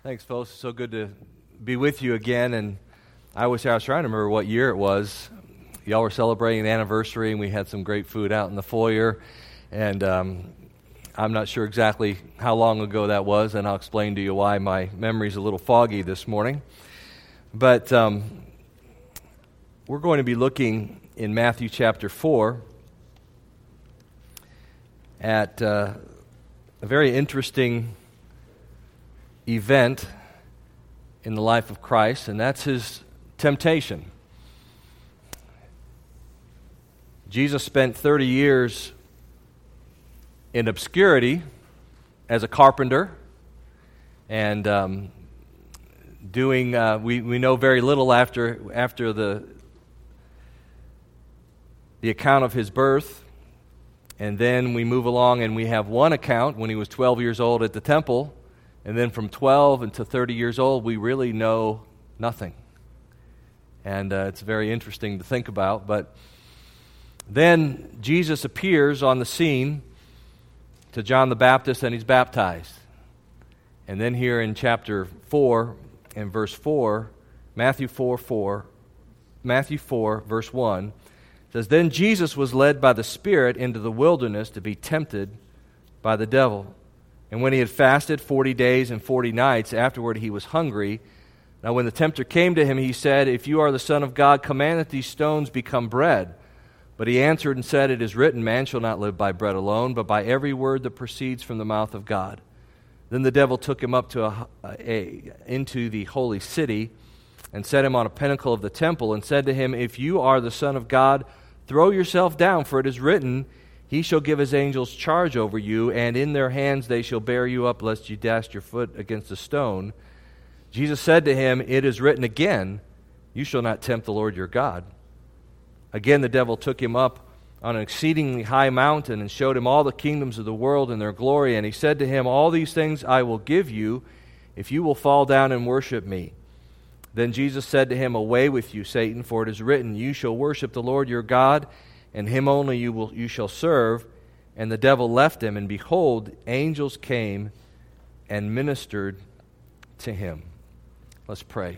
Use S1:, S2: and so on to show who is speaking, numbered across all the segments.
S1: Thanks, folks. It's so good to be with you again. And I was trying to remember what year it was. Y'all were celebrating an anniversary, and we had some great food out in the foyer. And I'm not sure exactly how long ago that was, and I'll explain to you why my memory's a little foggy this morning. But we're going to be looking in Matthew chapter 4 at a very interesting event in the life of Christ, and that's his temptation. Jesus spent 30 years in obscurity as a carpenter, and we know very little after the account of his birth. And then we move along and we have one account when he was 12 years old at the temple. And then from 12 until 30 years old, we really know nothing. And it's very interesting to think about. But then Jesus appears on the scene to John the Baptist, and he's baptized. And then here in chapter 4 and verse 4, Matthew 4, verse 1, says, "Then Jesus was led by the Spirit into the wilderness to be tempted by the devil. And when he had fasted 40 days and 40 nights, afterward he was hungry. Now when the tempter came to him, he said, 'If you are the Son of God, command that these stones become bread.' But he answered and said, 'It is written, man shall not live by bread alone, but by every word that proceeds from the mouth of God.' Then the devil took him up to into the holy city and set him on a pinnacle of the temple and said to him, 'If you are the Son of God, throw yourself down, for it is written, He shall give His angels charge over you, and in their hands they shall bear you up, lest you dash your foot against a stone.' Jesus said to him, 'It is written again, you shall not tempt the Lord your God.' Again the devil took him up on an exceedingly high mountain and showed him all the kingdoms of the world and their glory. And he said to him, 'All these things I will give you, if you will fall down and worship me.' Then Jesus said to him, 'Away with you, Satan, for it is written, you shall worship the Lord your God, and Him only you shall serve.' And the devil left him, and behold, angels came and ministered to him." Let's pray.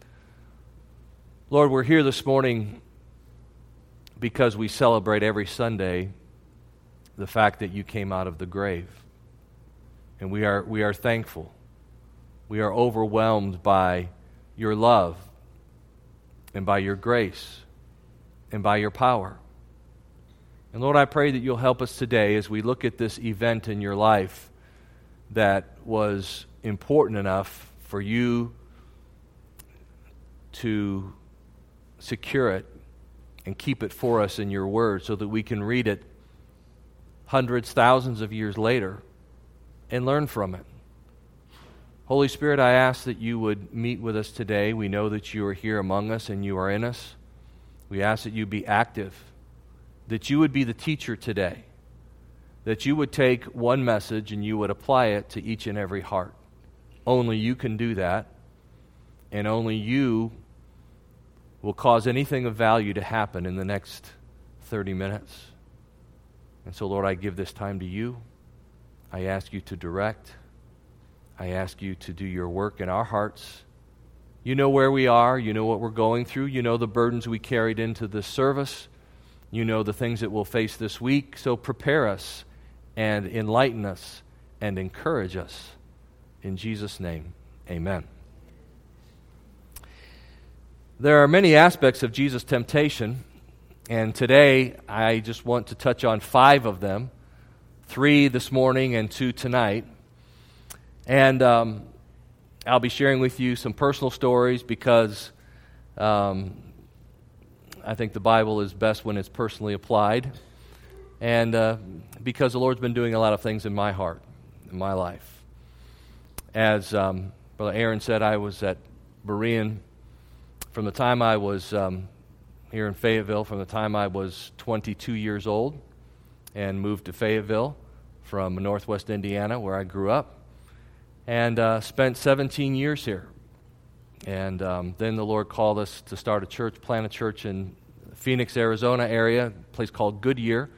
S1: Lord, we're here this morning because we celebrate every Sunday the fact that you came out of the grave. And we are thankful. We are overwhelmed by your love and by your grace and by your power. And Lord, I pray that you'll help us today as we look at this event in your life that was important enough for you to secure it and keep it for us in your word so that we can read it hundreds, thousands of years later and learn from it. Holy Spirit, I ask that you would meet with us today. We know that you are here among us and you are in us. We ask that you be active, that you would be the teacher today, that you would take one message and you would apply it to each and every heart. Only you can do that, and only you will cause anything of value to happen in the next 30 minutes. And so, Lord, I give this time to you. I ask you to direct. I ask you to do your work in our hearts. You know where we are. You know what we're going through. You know the burdens we carried into this service. You know the things that we'll face this week. So prepare us and enlighten us and encourage us. In Jesus' name, amen. There are many aspects of Jesus' temptation, and today I just want to touch on 5 of them, 3 this morning and 2 tonight. And I'll be sharing with you some personal stories because I think the Bible is best when it's personally applied, and because the Lord's been doing a lot of things in my heart, in my life. As Brother Aaron said, I was at Berean from the time I was here in Fayetteville, from the time I was 22 years old, and moved to Fayetteville from northwest Indiana, where I grew up, and spent 17 years here. And then the Lord called us to start a church, plant a church in Phoenix, Arizona area, a place called Goodyear,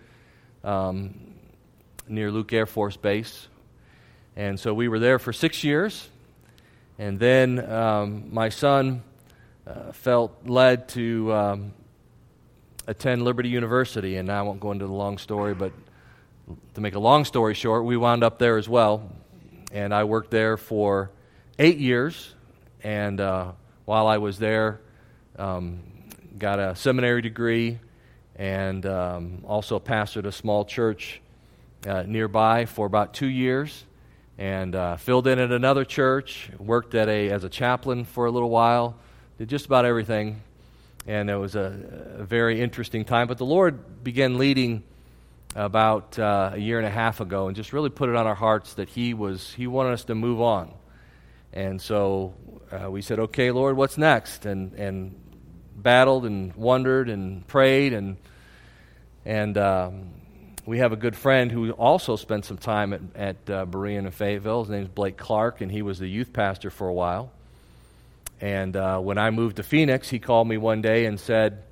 S1: near Luke Air Force Base. And so we were there for 6 years. And then my son felt led to attend Liberty University, and I won't go into the long story, but to make a long story short, we wound up there as well, and I worked there for 8 years, and while I was there, got a seminary degree, and also pastored a small church nearby for about 2 years, and filled in at another church, worked as a chaplain for a little while, did just about everything, and it was a very interesting time. But the Lord began leading about a year and a half ago, and just really put it on our hearts that He wanted us to move on. And so we said, "Okay, Lord, what's next?" And battled and wondered and prayed, and we have a good friend who also spent some time at Berean and Fayetteville. His name is Blake Clark, and he was the youth pastor for a while. And when I moved to Phoenix, he called me one day and said,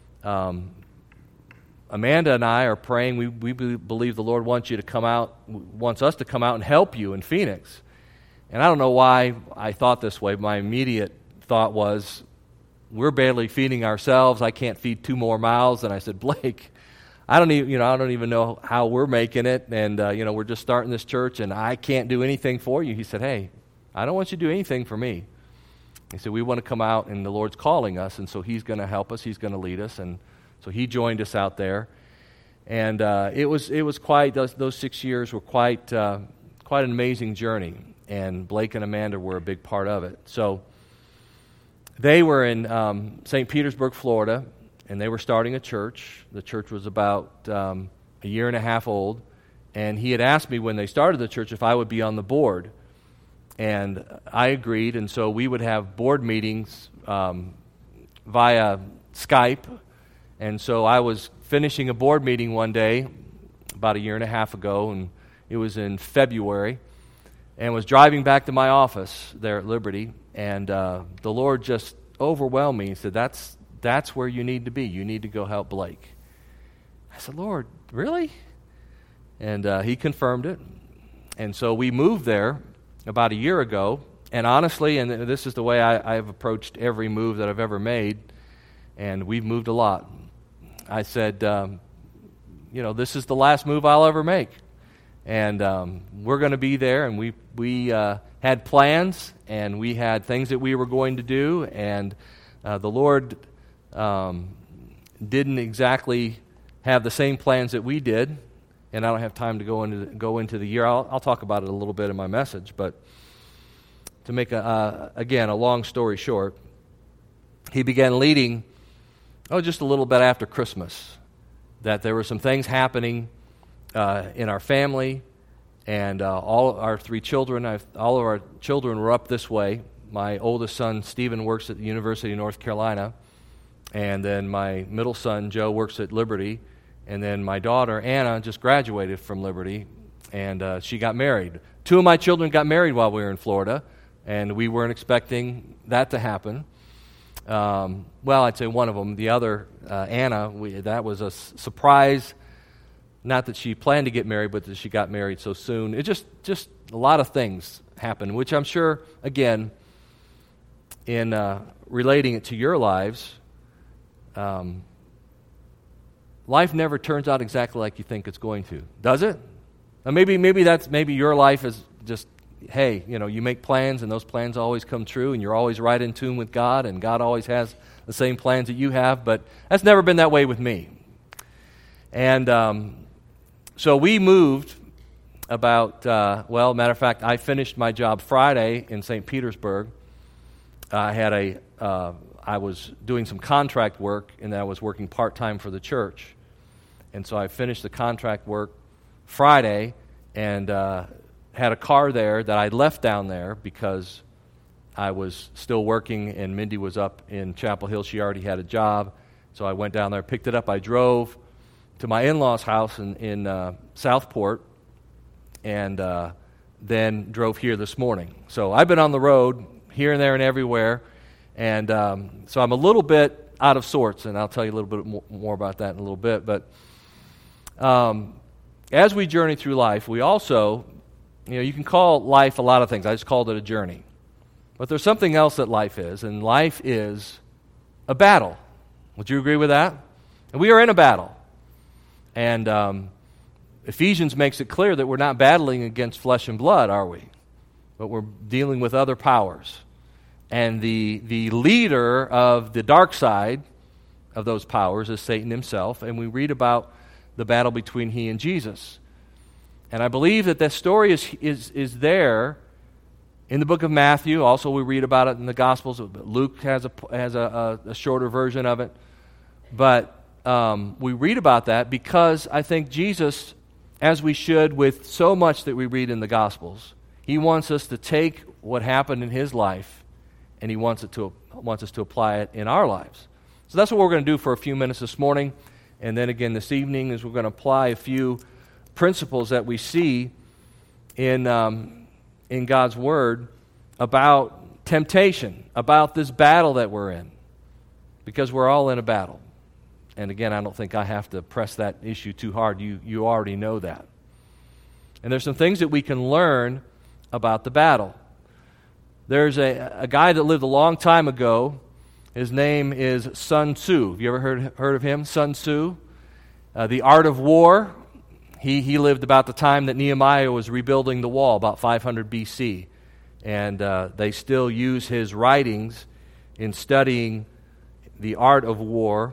S1: "Amanda and I are praying. We believe the Lord wants us to come out and help you in Phoenix." And I don't know why I thought this way. My immediate thought was, we're barely feeding ourselves. I can't feed 2 more mouths. And I said, "Blake, I don't even know how we're making it, and we're just starting this church, and I can't do anything for you." He said, "Hey, I don't want you to do anything for me." He said, "We want to come out, and the Lord's calling us, and so He's going to help us. He's going to lead us." And so he joined us out there, and it was quite. Those 6 years were quite an amazing journey, and Blake and Amanda were a big part of it. So they were in St. Petersburg, Florida, and they were starting a church. The church was about a year and a half old, and he had asked me when they started the church if I would be on the board, and I agreed. And so we would have board meetings via Skype. And so I was finishing a board meeting one day about a year and a half ago, and it was in February, and was driving back to my office there at Liberty, and the Lord just overwhelmed me. He said, that's where you need to be. You need to go help Blake. I said, "Lord, really?" And He confirmed it. And so we moved there about a year ago, and honestly, and this is the way I have approached every move that I've ever made, and we've moved a lot. I said, this is the last move I'll ever make. And we're going to be there, and we had plans, and we had things that we were going to do, and the Lord didn't exactly have the same plans that we did, and I don't have time to go into the year. I'll talk about it a little bit in my message, but to make, again, a long story short, He began leading, just a little bit after Christmas, that there were some things happening in our family, and all our 3 children, all of our children were up this way. My oldest son, Stephen, works at the University of North Carolina, and then my middle son, Joe, works at Liberty, and then my daughter, Anna, just graduated from Liberty, and she got married. 2 of my children got married while we were in Florida, and we weren't expecting that to happen. Well, I'd say one of them. The other, Anna, that was a surprise. Not that she planned to get married, but that she got married so soon. It just a lot of things happened, which I'm sure, again, in relating it to your lives, life never turns out exactly like you think it's going to, does it? Now maybe your life is just, hey, you make plans, and those plans always come true, and you're always right in tune with God, and God always has the same plans that you have, but that's never been that way with me. And so we moved about, matter of fact, I finished my job Friday in St. Petersburg. I was doing some contract work, and I was working part-time for the church. And so I finished the contract work Friday, and had a car there that I left down there because I was still working, and Mindy was up in Chapel Hill. She already had a job. So I went down there, picked it up. I drove to my in-laws' house in Southport, and then drove here this morning. So I've been on the road here and there and everywhere, and so I'm a little bit out of sorts, and I'll tell you a little bit more about that in a little bit. But as we journey through life, we also, you can call life a lot of things. I just called it a journey. But there's something else that life is, and life is a battle. Would you agree with that? And we are in a battle. And Ephesians makes it clear that we're not battling against flesh and blood, are we? But we're dealing with other powers. And the leader of the dark side of those powers is Satan himself, and we read about the battle between he and Jesus. And I believe that story is there in the book of Matthew. Also, we read about it in the Gospels. Luke has a shorter version of it. But we read about that because I think Jesus, as we should with so much that we read in the Gospels, he wants us to take what happened in his life and he wants us to apply it in our lives. So that's what we're going to do for a few minutes this morning. And then again this evening is we're going to apply a few principles that we see in God's Word about temptation, about this battle that we're in. Because we're all in a battle. And again, I don't think I have to press that issue too hard. You already know that. And there's some things that we can learn about the battle. There's a guy that lived a long time ago. His name is Sun Tzu. Have you ever heard of him? Sun Tzu. The Art of War. He lived about the time that Nehemiah was rebuilding the wall, about 500 BC. And they still use his writings in studying the art of war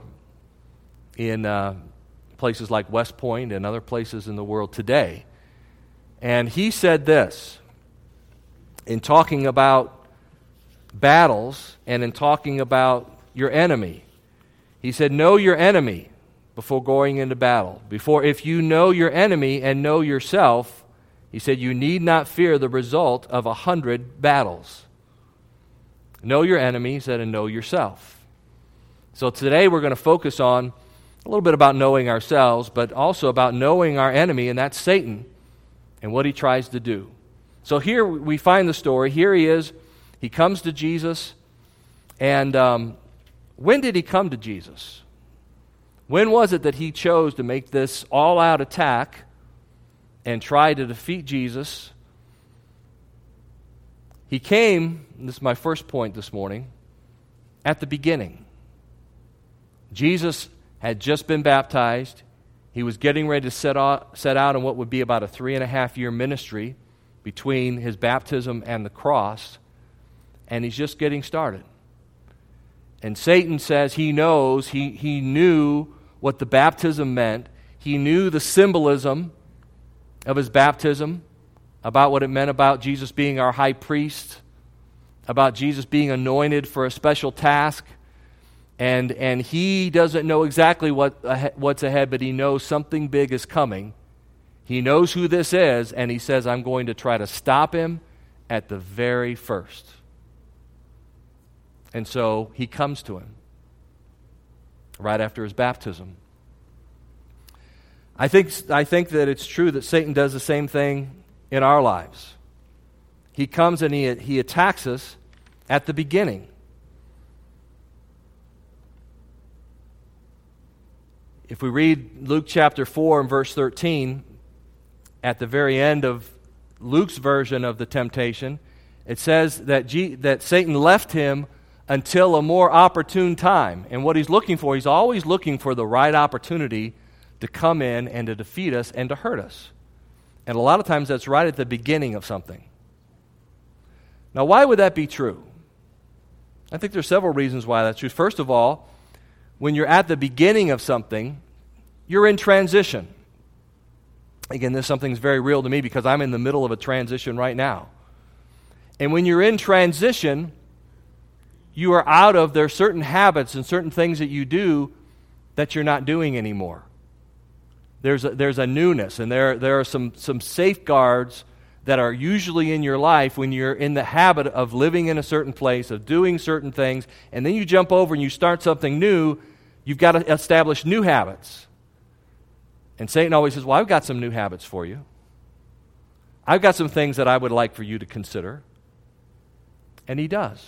S1: in places like West Point and other places in the world today. And he said this, in talking about battles and in talking about your enemy. He said, know your enemy before going into battle. If you know your enemy and know yourself, he said, you need not fear the result of 100 battles. Know your enemy, he said, and know yourself. So today we're going to focus on a little bit about knowing ourselves, but also about knowing our enemy, and that's Satan, and what he tries to do. So here we find the story. Here he is. He comes to Jesus. And when did he come to Jesus? When was it that he chose to make this all-out attack and try to defeat Jesus? He came, and this is my first point this morning, at the beginning. Jesus had just been baptized. He was getting ready to set out on what would be about a 3.5-year ministry between his baptism and the cross, and he's just getting started. And Satan says he knows, he knew what the baptism meant. He knew the symbolism of his baptism, about what it meant about Jesus being our high priest, about Jesus being anointed for a special task. And he doesn't know exactly what's ahead, but he knows something big is coming. He knows who this is, and he says, I'm going to try to stop him at the very first. And so he comes to him right after his baptism. I think that it's true that Satan does the same thing in our lives. He comes and he attacks us at the beginning. If we read Luke chapter 4 and verse 13, at the very end of Luke's version of the temptation, it says that Satan left him until a more opportune time. And what he's looking for, he's always looking for the right opportunity to come in and to defeat us and to hurt us. And a lot of times that's right at the beginning of something. Now, why would that be true? I think there's several reasons why that's true. First of all, when you're at the beginning of something, you're in transition. Again, this something's very real to me because I'm in the middle of a transition right now. And when you're in transition, you are out of, there are certain habits and certain things that you do that you're not doing anymore. There's a newness, and there are some safeguards that are usually in your life when you're in the habit of living in a certain place, of doing certain things, and then you jump over and you start something new. You've got to establish new habits. And Satan always says, well, I've got some new habits for you. I've got some things that I would like for you to consider. And he does.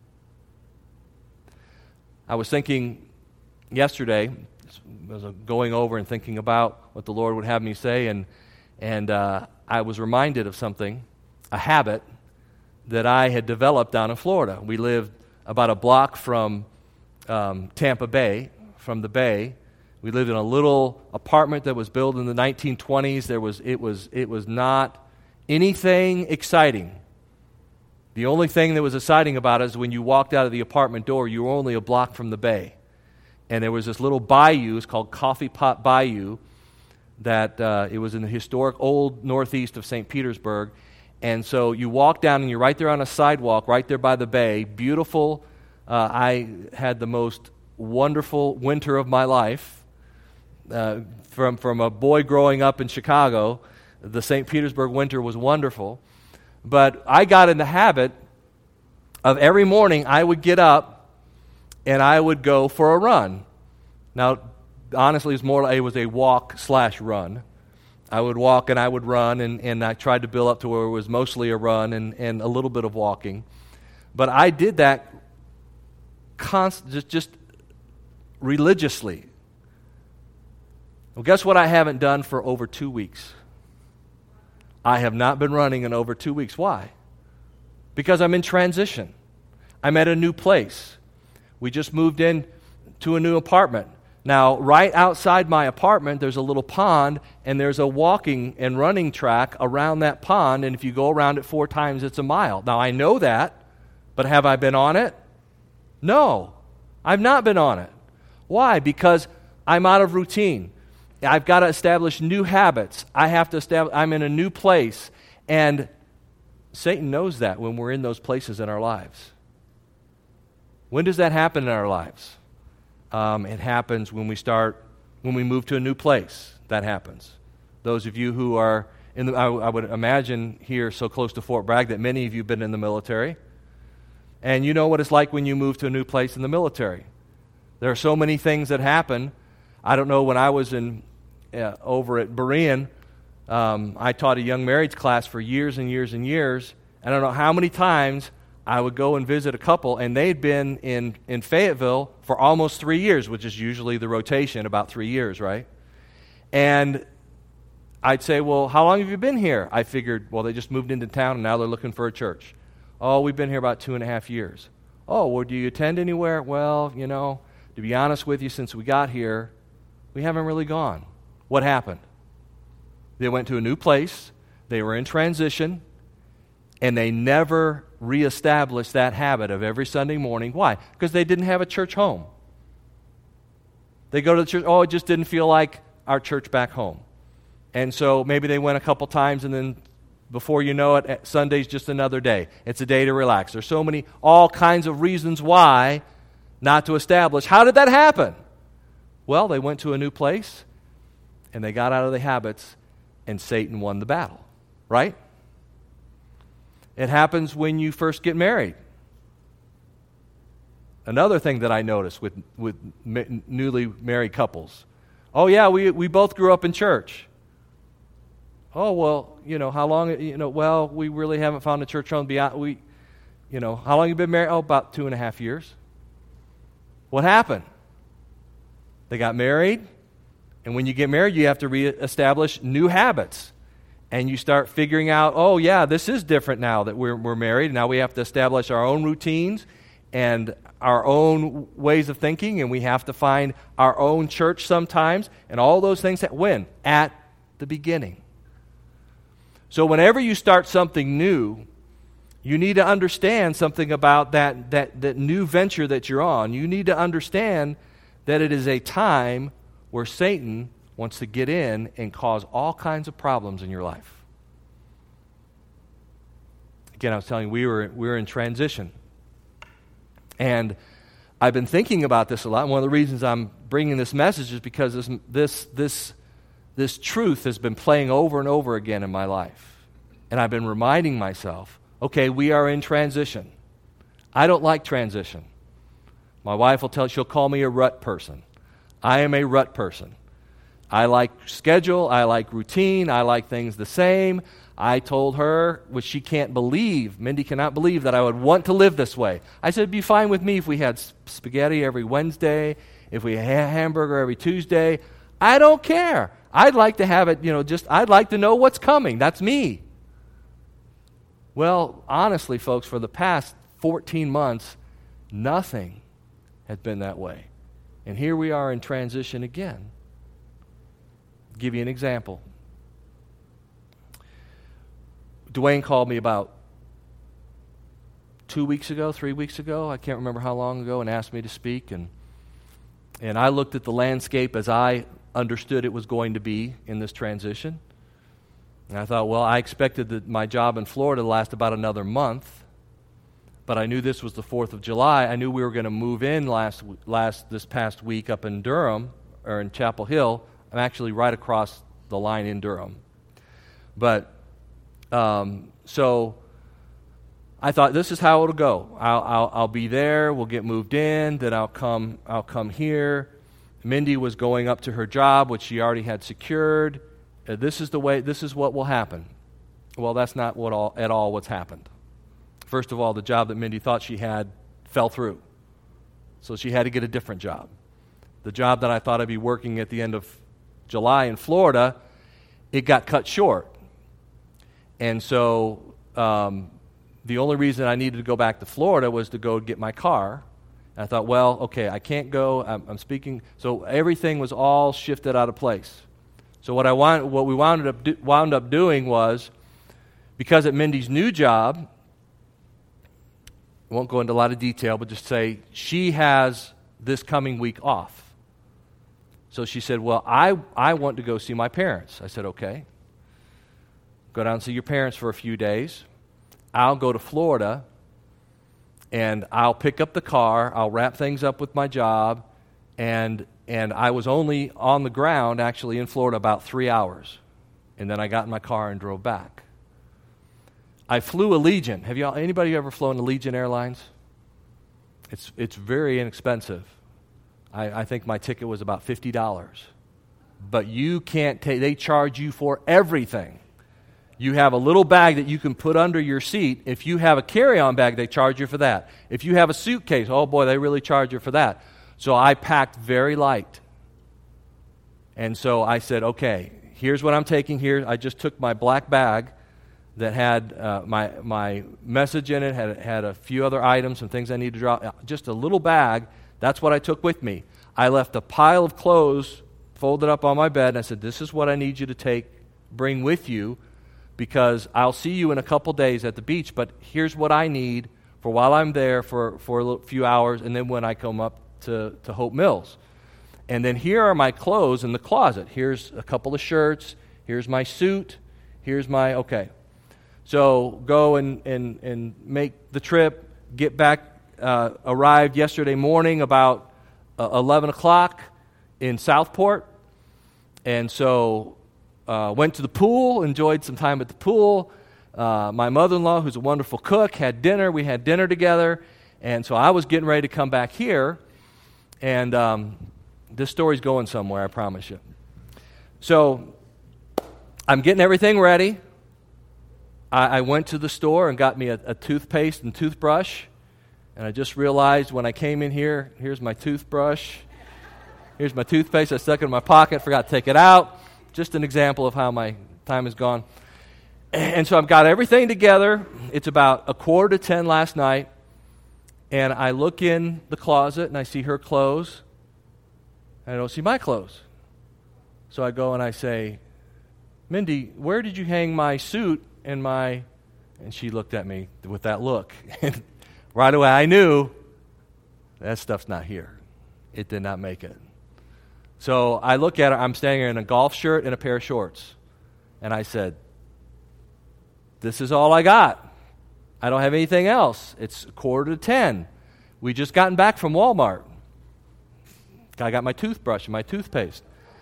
S1: I was thinking yesterday, I was going over and thinking about what the Lord would have me say, and I was reminded of something, a habit that I had developed down in Florida. We lived about a block from Tampa Bay, from the bay. We lived in a little apartment that was built in the 1920s. It was not anything exciting. The only thing that was exciting about it is when you walked out of the apartment door, you were only a block from the bay. And there was this little bayou, it's called Coffee Pot Bayou, that it was in the historic old northeast of St. Petersburg. And so you walk down and you're right there on a sidewalk, right there by the bay. Beautiful. I had the most wonderful winter of my life. From a boy growing up in Chicago, the St. Petersburg winter was wonderful. But I got in the habit of every morning I would get up and I would go for a run. Now, honestly, it was a walk/run. I would walk and I would run, and I tried to build up to where it was mostly a run and a little bit of walking. But I did that just religiously. Well, guess what I haven't done for over 2 weeks? I have not been running in over 2 weeks. Why? Because I'm in transition. I'm at a new place. We just moved in to a new apartment. Now, right outside my apartment, there's a little pond, and there's a walking and running track around that pond, and if you go around it 4 times, it's a mile. Now, I know that, but have I been on it? No, I've not been on it. Why? Because I'm out of routine. I've got to establish new habits. I'm in a new place, and Satan knows that when we're in those places in our lives. When does that happen in our lives? It happens when we move to a new place. That happens. Those of you who are I would imagine here so close to Fort Bragg that many of you have been in the military. And you know what it's like when you move to a new place in the military. There are so many things that happen. I don't know, when I was over at Berean, I taught a young marrieds class for years and years and years. I don't know how many times I would go and visit a couple, and they'd been in Fayetteville for almost 3 years, which is usually the rotation, about 3 years, right? And I'd say, well, how long have you been here? I figured, well, they just moved into town, and now they're looking for a church. Oh, we've been here about 2.5 years. Oh, well, do you attend anywhere? Well, to be honest with you, since we got here, we haven't really gone. What happened? They went to a new place, they were in transition, and they never reestablished that habit of every Sunday morning. Why? Because they didn't have a church home. They go to the church, it just didn't feel like our church back home. And so maybe they went a couple times, and then before you know it, Sunday's just another day. It's a day to relax. There's all kinds of reasons why not to establish. How did that happen? Well, they went to a new place, and they got out of the habits, and Satan won the battle, right? It happens when you first get married. Another thing that I notice with newly married couples. Oh, yeah, we both grew up in church. Oh, well, how long, well, we really haven't found a church home beyond, how long you been married? Oh, about 2.5 years. What happened? They got married, and when you get married, you have to reestablish new habits. And you start figuring out, oh, yeah, this is different now that we're married. Now we have to establish our own routines and our own ways of thinking, and we have to find our own church sometimes, and all those things. When? At the beginning. So whenever you start something new, you need to understand something about that new venture that you're on. You need to understand that it is a time where Satan wants to get in and cause all kinds of problems in your life. Again, I was telling you, we were in transition. And I've been thinking about this a lot. And one of the reasons I'm bringing this message is because this truth has been playing over and over again in my life. And I've been reminding myself, okay, we are in transition. I don't like transition. My wife she'll call me a rut person. I am a rut person. I like schedule, I like routine, I like things the same. I told her, which she can't believe, Mindy cannot believe that I would want to live this way. I said, it'd be fine with me if we had spaghetti every Wednesday, if we had a hamburger every Tuesday. I don't care. I'd like to have it, I'd like to know what's coming. That's me. Well, honestly, folks, for the past 14 months, nothing has been that way. And here we are in transition again. I'll give you an example. Dwayne called me about 3 weeks ago, I can't remember how long ago, and asked me to speak. And I looked at the landscape as I understood it was going to be in this transition. And I thought, well, I expected that my job in Florida to last about another month, but I knew this was the 4th of July. I knew we were going to move in this past week up in Durham, or in Chapel Hill. I'm actually right across the line in Durham. But, so I thought, this is how it'll go. I'll be there, we'll get moved in, then I'll come here. Mindy was going up to her job, which she already had secured. This is what will happen. Well, that's not at all what's happened. First of all, the job that Mindy thought she had fell through. So she had to get a different job. The job that I thought I'd be working at the end of July in Florida, it got cut short. And so the only reason I needed to go back to Florida was to go get my car. And I thought, well, okay, I can't go. I'm speaking. So everything was all shifted out of place. So what we wound up doing was, because at Mindy's new job, I won't go into a lot of detail, but just say she has this coming week off. So she said, well, I want to go see my parents. I said, okay. Go down and see your parents for a few days. I'll go to Florida, and I'll pick up the car. I'll wrap things up with my job, and I was only on the ground, actually, in Florida about 3 hours. And then I got in my car and drove back. I flew Allegiant. Anybody ever flown Allegiant Airlines? It's very inexpensive. I think my ticket was about $50. But you can't they charge you for everything. You have a little bag that you can put under your seat. If you have a carry-on bag, they charge you for that. If you have a suitcase, oh boy, they really charge you for that. So I packed very light. And so I said, okay, here's what I'm taking here. I just took my black bag that had my message in it, had a few other items, some things I needed to drop. Just a little bag. That's what I took with me. I left a pile of clothes folded up on my bed, and I said, this is what I need you to bring with you, because I'll see you in a couple days at the beach, but here's what I need for while I'm there for a few hours, and then when I come up to Hope Mills. And then here are my clothes in the closet. Here's a couple of shirts. Here's my suit. Okay. So go and make the trip, get back, arrived yesterday morning about 11 o'clock in Southport. And so went to the pool, enjoyed some time at the pool. My mother-in-law, who's a wonderful cook, had dinner. We had dinner together. And so I was getting ready to come back here. And this story's going somewhere, I promise you. So I'm getting everything ready. I went to the store and got me a toothpaste and toothbrush. And I just realized when I came in here, here's my toothbrush. Here's my toothpaste. I stuck it in my pocket, forgot to take it out. Just an example of how my time has gone. And so I've got everything together. It's about 9:45 last night. And I look in the closet and I see her clothes. And I don't see my clothes. So I go and I say, Mindy, where did you hang my suit and my... And she looked at me with that look. And right away I knew that stuff's not here. It did not make it. So I look at her. I'm standing here in a golf shirt and a pair of shorts. And I said, this is all I got. I don't have anything else. It's 9:45. We just gotten back from Walmart. I got my toothbrush and my toothpaste.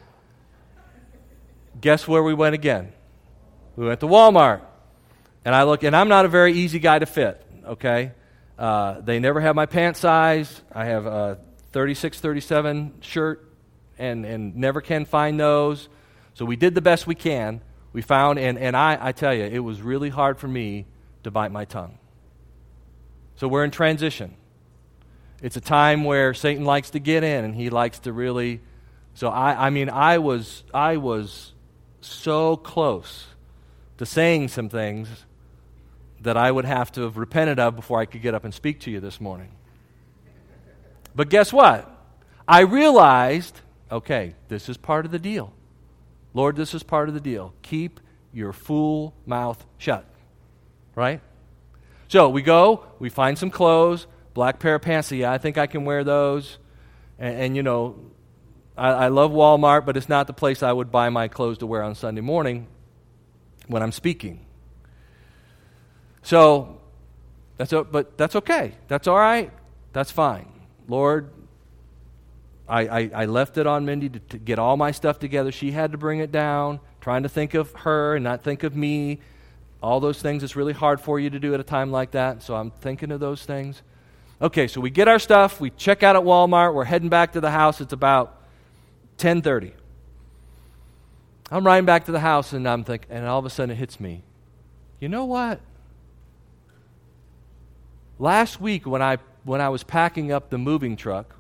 S1: Guess where we went again? We went to Walmart. And I look, and I'm not a very easy guy to fit, okay? They never have my pant size. I have a 36, 37 shirt and never can find those. So we did the best we can. We found, and I tell you, it was really hard for me to bite my tongue. So we're in transition. It's a time where Satan likes to get in, and he likes to really... So I was so close to saying some things that I would have to have repented of before I could get up and speak to you this morning. But guess what? I realized, okay, this is part of the deal. Lord, this is part of the deal. Keep your fool mouth shut. Right? So we go, we find some clothes, black pair of pants. Yeah, I think I can wear those. And you know, I love Walmart, but it's not the place I would buy my clothes to wear on Sunday morning when I'm speaking. So, but that's okay. That's all right. That's fine. Lord, I left it on Mindy to get all my stuff together. She had to bring it down, trying to think of her and not think of me. All those things, it's really hard for you to do at a time like that, so I'm thinking of those things. Okay, so we get our stuff, we check out at Walmart, we're heading back to the house. It's about 10:30. I'm riding back to the house, and I'm thinking, and all of a sudden it hits me. You know what? Last week when I was packing up the moving truck,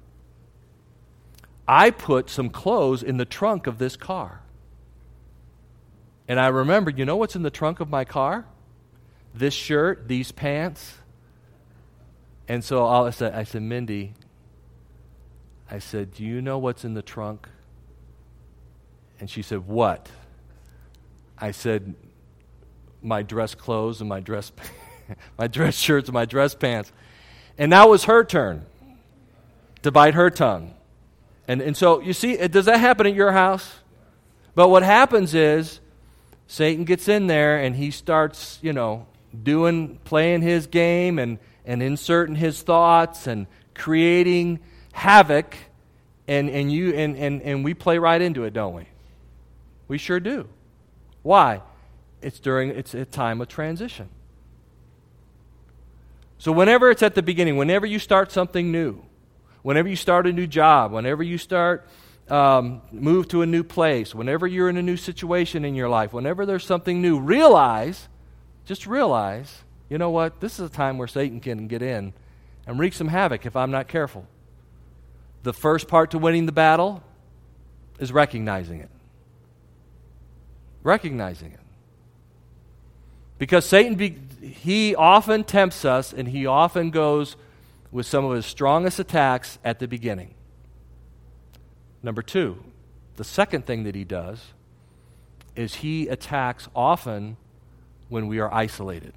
S1: I put some clothes in the trunk of this car. And I remembered, you know what's in the trunk of my car? This shirt, these pants. And so I said, Mindy, I said, do you know what's in the trunk? And she said, what? I said, my dress clothes and my dress my dress shirts and my dress pants. And now it was her turn to bite her tongue. And so, you see, does that happen at your house? But what happens is, Satan gets in there and he starts, playing his game and inserting his thoughts and creating havoc, and we play right into it, don't we? We sure do. Why? It's a time of transition. So whenever it's at the beginning, whenever you start something new, whenever you start a new job, whenever you start move to a new place, whenever you're in a new situation in your life, whenever there's something new, just realize, you know what, this is a time where Satan can get in and wreak some havoc if I'm not careful. The first part to winning the battle is recognizing it. Recognizing it. Because Satan, he often tempts us, and he often goes with some of his strongest attacks at the beginning. Number two, the second thing that he does is he attacks often when we are isolated.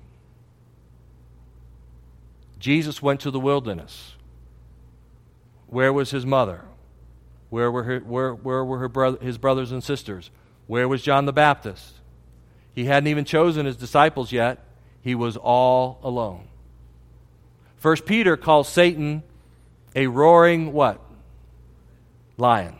S1: Jesus went to the wilderness. Where was his mother? Where were his brothers and sisters? Where was John the Baptist? He hadn't even chosen his disciples yet. He was all alone. 1 Peter calls Satan a roaring what? Lion.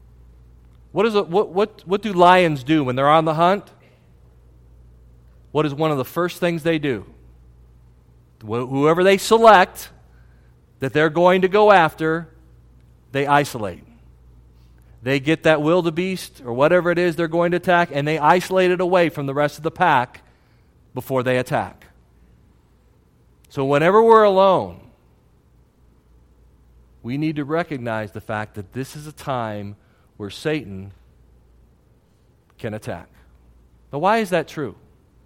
S1: What do lions do when they're on the hunt? What is one of the first things they do? Whoever they select that they're going to go after, they isolate. They get that wildebeest or whatever it is they're going to attack, and they isolate it away from the rest of the pack before they attack. So whenever we're alone, we need to recognize the fact that this is a time where Satan can attack. Now, why is that true?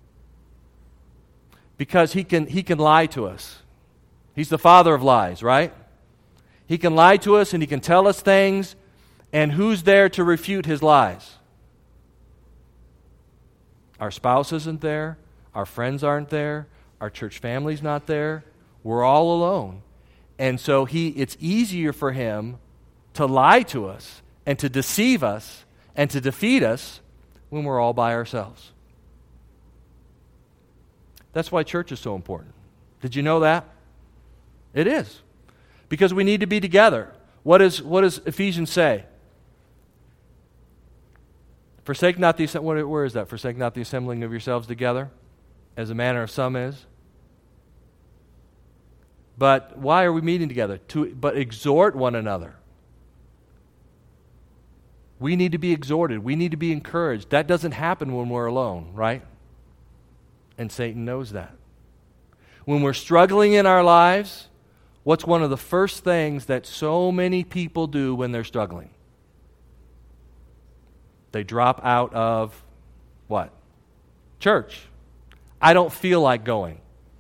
S1: Because he can lie to us. He's the father of lies, right? He can lie to us and he can tell us things, and who's there to refute his lies? Our spouse isn't there. Our friends aren't there. Our church family's not there. We're all alone. And so it's easier for him to lie to us and to deceive us and to defeat us when we're all by ourselves. That's why church is so important. Did you know that? It is. Because we need to be together. What does Ephesians say? Forsake not the where is that? Forsake not the assembling of yourselves together, as the manner of some is. But why are we meeting together? But exhort one another. We need to be exhorted. We need to be encouraged. That doesn't happen when we're alone, right? And Satan knows that. When we're struggling in our lives, what's one of the first things that so many people do when they're struggling? They drop out of what? Church. I don't feel like going.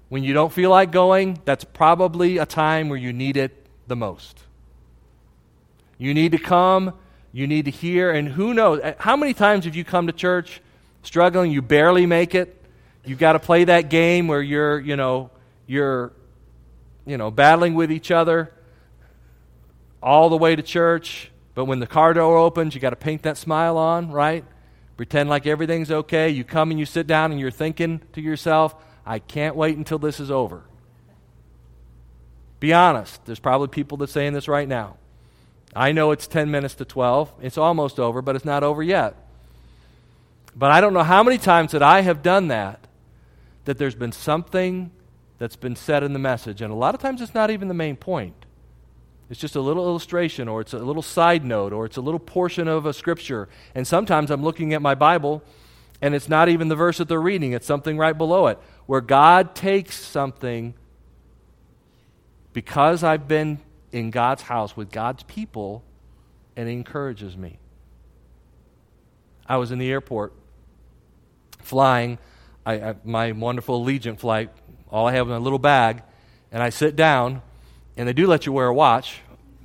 S1: When you don't feel like going, that's probably a time where you need it the most. You need to come, you need to hear, and who knows, how many times have you come to church struggling, you barely make it, you've got to play that game where you're battling with each other all the way to church, but when the car door opens, you got to paint that smile on, right? Pretend like everything's okay. You come and you sit down and you're thinking to yourself, I can't wait until this is over. Be honest. There's probably people that's saying this right now. I know it's 10 minutes to 12. It's almost over, but it's not over yet. But I don't know how many times that I have done that there's been something that's been said in the message. And a lot of times it's not even the main point. It's just a little illustration, or it's a little side note, or it's a little portion of a scripture. And sometimes I'm looking at my Bible, and it's not even the verse that they're reading. It's something right below it, where God takes something, because I've been in God's house with God's people, and He encourages me. I was in the airport flying my wonderful Allegiant flight. All I have in a little bag, and I sit down, and they do let you wear a watch.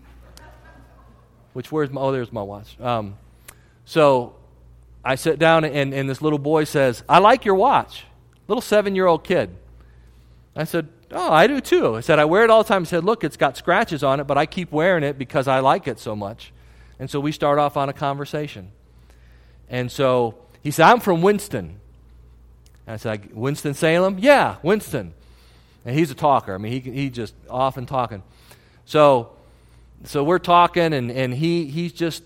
S1: There's my watch. So I sit down, and this little boy says, I like your watch. Little 7-year-old kid. I said, oh, I do too. I said, I wear it all the time. He said, look, it's got scratches on it, but I keep wearing it because I like it so much. And so we start off on a conversation. And so he said, I'm from Winston. And I said, Winston-Salem? Yeah, Winston. And he's a talker. I mean, he just often talking. So we're talking, and he's just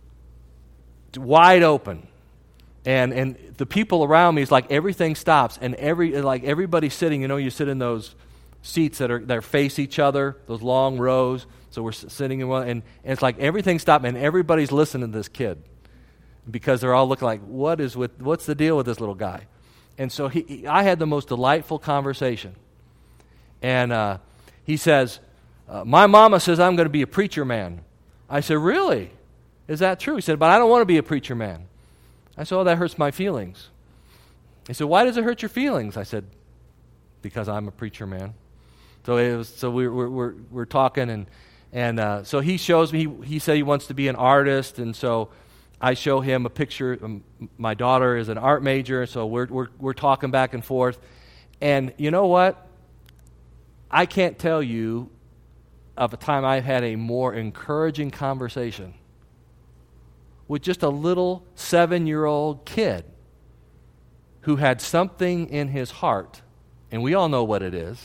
S1: wide open. And the people around me, is like everything stops, and everybody's sitting. You sit in those seats that face each other, those long rows. So we're sitting in one, and it's like everything stopped, and everybody's listening to this kid because they're all looking like, what's the deal with this little guy? And so I had the most delightful conversation. And he says, my mama says I'm going to be a preacher man. I said, really? Is that true? He said, but I don't want to be a preacher man. I said, oh, that hurts my feelings. He said, why does it hurt your feelings? I said, because I'm a preacher man. So we're talking, and so he shows me, he said he wants to be an artist, and so I show him a picture. My daughter is an art major, so we're talking back and forth. And you know what? I can't tell you of a time I've had a more encouraging conversation with just a little 7-year-old kid who had something in his heart, and we all know what it is.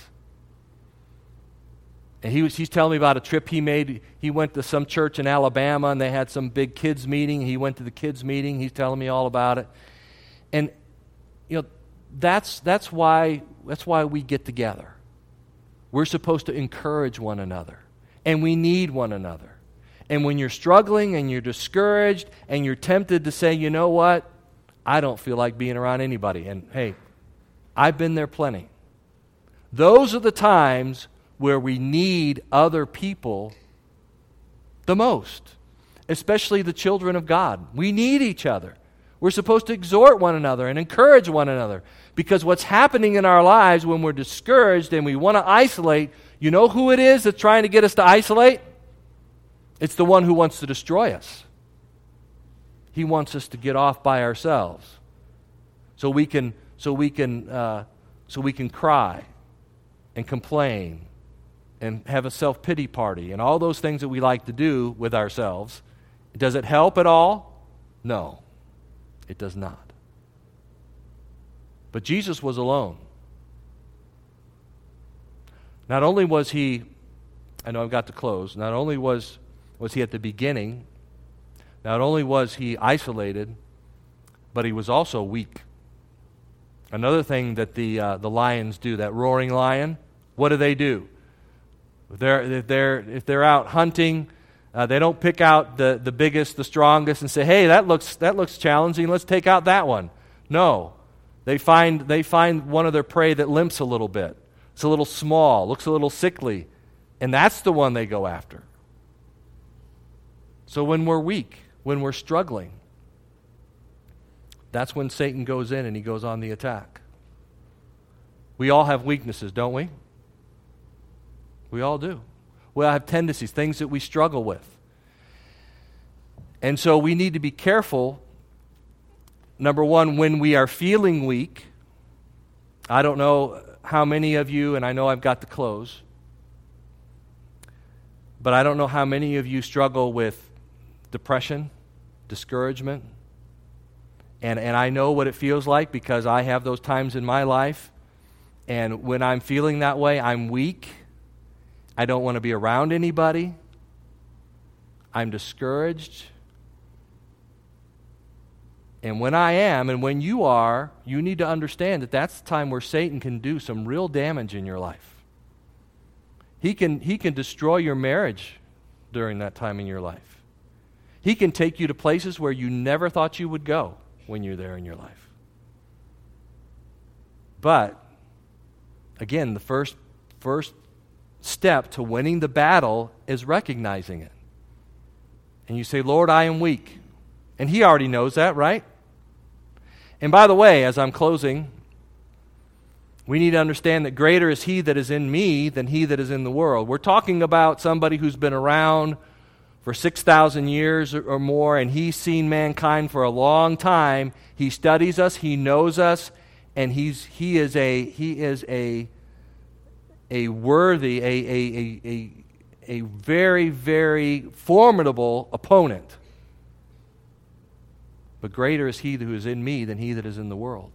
S1: And he's telling me about a trip he made. He went to some church in Alabama, and they had some big kids meeting. He went to the kids meeting. He's telling me all about it. And that's why we get together. We're supposed to encourage one another, and we need one another. And when you're struggling and you're discouraged and you're tempted to say, you know what, I don't feel like being around anybody. And hey, I've been there plenty. Those are the times where we need other people the most, especially the children of God. We need each other. We're supposed to exhort one another and encourage one another, because what's happening in our lives when we're discouraged and we want to isolate, you know who it is that's trying to get us to isolate? It's the one who wants to destroy us. He wants us to get off by ourselves, so we can cry and complain and have a self-pity party and all those things that we like to do with ourselves. Does it help at all? No, it does not. But Jesus was alone. Not only was he, I know I've got to close, not only was he at the beginning, not only was he isolated, but he was also weak. Another thing that the lions do, that roaring lion, what do? If they're out hunting, they don't pick out the biggest, the strongest, and say, "Hey, that looks challenging. Let's take out that one." No, they find one of their prey that limps a little bit. It's a little small, looks a little sickly, and that's the one they go after. So when we're weak, when we're struggling, that's when Satan goes in and he goes on the attack. We all have weaknesses, don't we? We all do. We all have tendencies, things that we struggle with. And so we need to be careful, number one, when we are feeling weak. I don't know how many of you, and I know I've got to close, but I don't know how many of you struggle with depression, discouragement. And I know what it feels like because I have those times in my life. And when I'm feeling that way, I'm weak. I don't want to be around anybody. I'm discouraged. And when I am, and when you are, you need to understand that that's the time where Satan can do some real damage in your life. He can destroy your marriage during that time in your life. He can take you to places where you never thought you would go when you're there in your life. But, again, the first step to winning the battle is recognizing it. And you say, Lord, I am weak. And He already knows that, right? And by the way, as I'm closing, we need to understand that greater is He that is in me than he that is in the world. We're talking about somebody who's been around for 6,000 years or more, and He's seen mankind for a long time. He studies us, He knows us, and he is a worthy, a very, very formidable opponent. But greater is He who is in me than he that is in the world.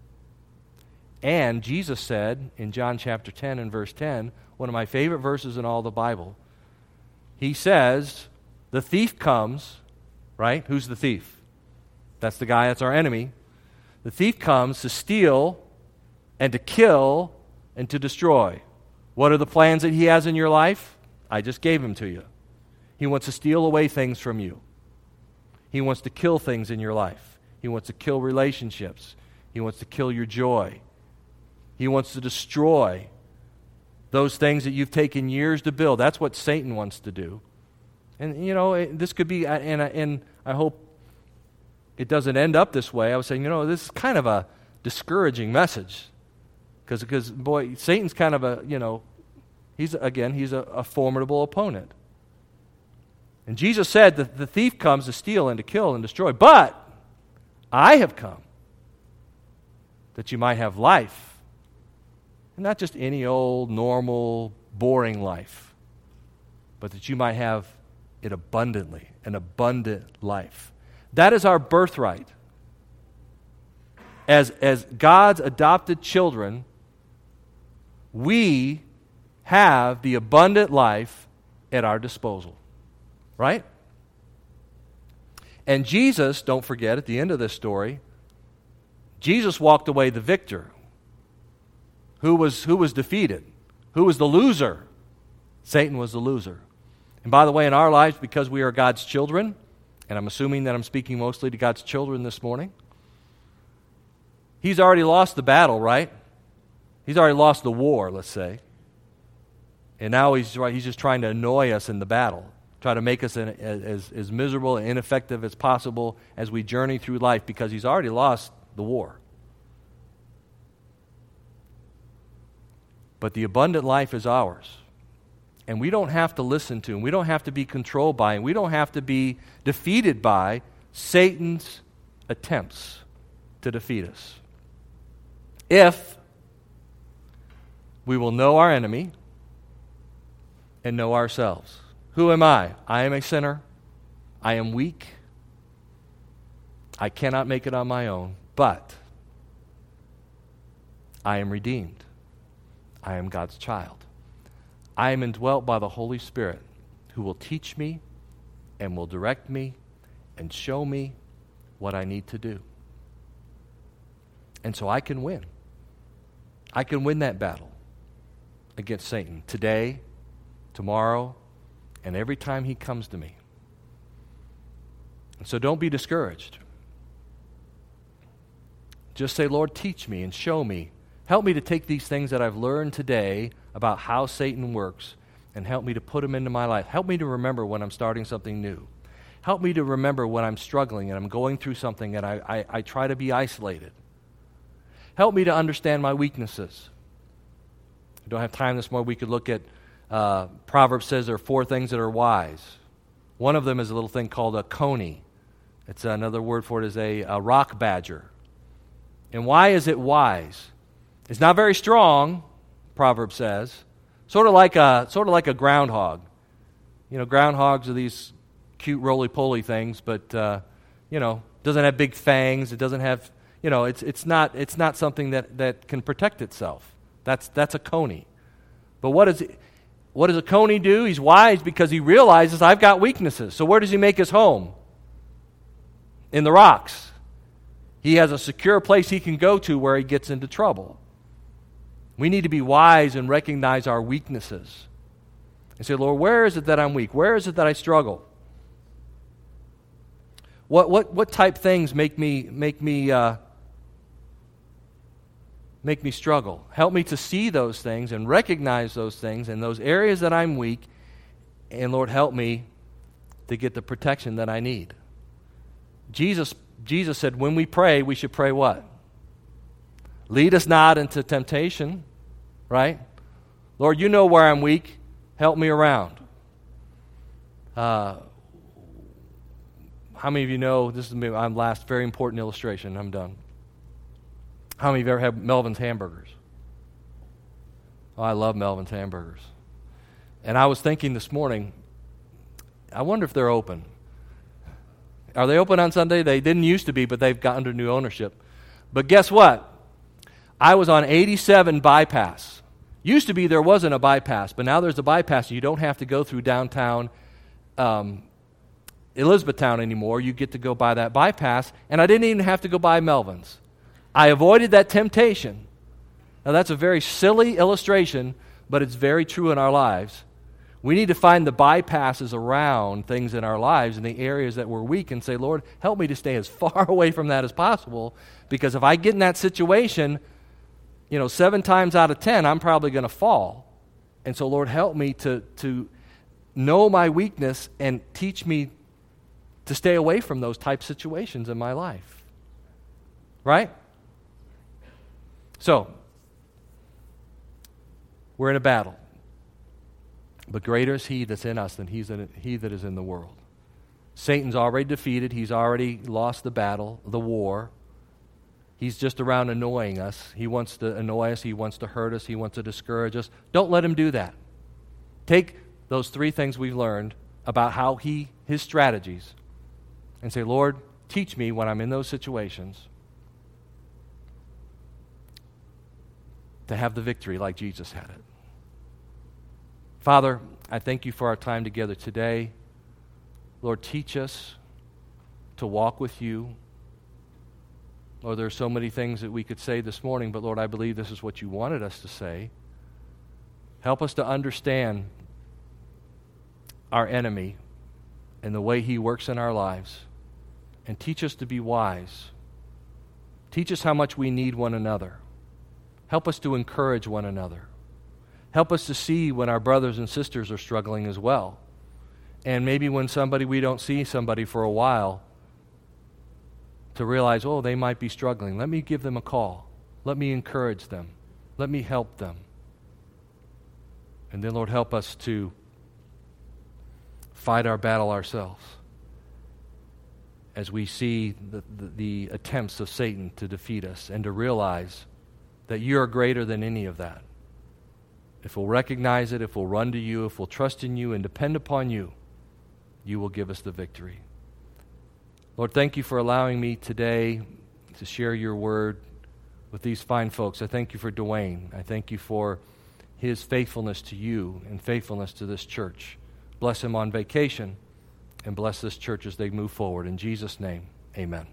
S1: And Jesus said in John chapter 10 and verse 10, one of my favorite verses in all the Bible, He says, the thief comes, right? Who's the thief? That's the guy that's our enemy. The thief comes to steal and to kill and to destroy. What are the plans that he has in your life? I just gave them to you. He wants to steal away things from you. He wants to kill things in your life. He wants to kill relationships. He wants to kill your joy. He wants to destroy those things that you've taken years to build. That's what Satan wants to do. And, this could be, and I hope it doesn't end up this way. I was saying, this is kind of a discouraging message. Because boy, Satan's kind of he's a formidable opponent. And Jesus said that the thief comes to steal and to kill and destroy. But I have come that you might have life. And not just any old, normal, boring life, but that you might have it abundantly, an abundant life. That is our birthright. As God's adopted children, we have the abundant life at our disposal. Right? And Jesus, don't forget, at the end of this story, Jesus walked away the victor. Who was defeated? Who was the loser? Satan was the loser. And by the way, in our lives, because we are God's children, and I'm assuming that I'm speaking mostly to God's children this morning, He's already lost the battle, right? He's already lost the war, let's say. And now he's just trying to annoy us in the battle, try to make us as miserable and ineffective as possible as we journey through life, because He's already lost the war. But the abundant life is ours. And we don't have to listen to, and we don't have to be controlled by, and we don't have to be defeated by Satan's attempts to defeat us. If we will know our enemy and know ourselves. Who am I? I am a sinner. I am weak. I cannot make it on my own, but I am redeemed. I am God's child. I am indwelt by the Holy Spirit, who will teach me and will direct me and show me what I need to do. And so I can win. I can win that battle against Satan today, tomorrow, and every time he comes to me. And so don't be discouraged. Just say, Lord, teach me and show me. Help me to take these things that I've learned today about how Satan works and help me to put them into my life. Help me to remember when I'm starting something new. Help me to remember when I'm struggling and I'm going through something and I try to be isolated. Help me to understand my weaknesses. We don't have time this morning. We could look at Proverbs says there are 4 things that are wise. One of them is a little thing called a coney. It's another word for it is a rock badger. And why is it wise? It's not very strong, Proverbs says. Sort of like a groundhog. You know, groundhogs are these cute roly-poly things, but doesn't have big fangs. It doesn't have, it's not something that can protect itself. That's a coney. But what does a coney do? He's wise because he realizes I've got weaknesses. So where does he make his home? In the rocks. He has a secure place he can go to where he gets into trouble. We need to be wise and recognize our weaknesses. And say, Lord, where is it that I'm weak? Where is it that I struggle? What type things make me struggle? Help me to see those things and recognize those things and those areas that I'm weak. And Lord, help me to get the protection that I need. Jesus said when we pray, we should pray what? Lead us not into temptation, right? Lord, you know where I'm weak. Help me around. How many of you know, this is my last very important illustration, I'm done. How many of you ever had Melvin's hamburgers? Oh, I love Melvin's hamburgers. And I was thinking this morning, I wonder if they're open. Are they open on Sunday? They didn't used to be, but they've got under new ownership. But guess what? I was on 87 bypass. Used to be there wasn't a bypass, but now there's a bypass. You don't have to go through downtown Elizabethtown anymore. You get to go by that bypass, and I didn't even have to go by Melvin's. I avoided that temptation. Now that's a very silly illustration, but it's very true in our lives. We need to find the bypasses around things in our lives in the areas that we're weak and say, Lord, help me to stay as far away from that as possible, because if I get in that situation, 7 times out of 10, I'm probably going to fall. And so, Lord, help me to know my weakness and teach me to stay away from those type situations in my life. Right? So, we're in a battle. But greater is he that's in us than he that is in the world. Satan's already defeated. He's already lost the battle, the war. He's just around annoying us. He wants to annoy us. He wants to hurt us. He wants to discourage us. Don't let him do that. Take those 3 things we've learned about how his strategies and say, Lord, teach me when I'm in those situations to have the victory like Jesus had it. Father, I thank you for our time together today. Lord, teach us to walk with you. Lord, there are so many things that we could say this morning, but Lord, I believe this is what you wanted us to say. Help us to understand our enemy and the way he works in our lives, and teach us to be wise. Teach us how much we need one another. Help us to encourage one another. Help us to see when our brothers and sisters are struggling as well. And maybe when we don't see somebody for a while, to realize, they might be struggling. Let me give them a call. Let me encourage them. Let me help them. And then, Lord, help us to fight our battle ourselves as we see the attempts of Satan to defeat us, and to realize that you are greater than any of that. If we'll recognize it, if we'll run to you, if we'll trust in you and depend upon you, you will give us the victory. Lord, thank you for allowing me today to share your word with these fine folks. I thank you for Dwayne. I thank you for his faithfulness to you and faithfulness to this church. Bless him on vacation, and bless this church as they move forward. In Jesus' name, amen.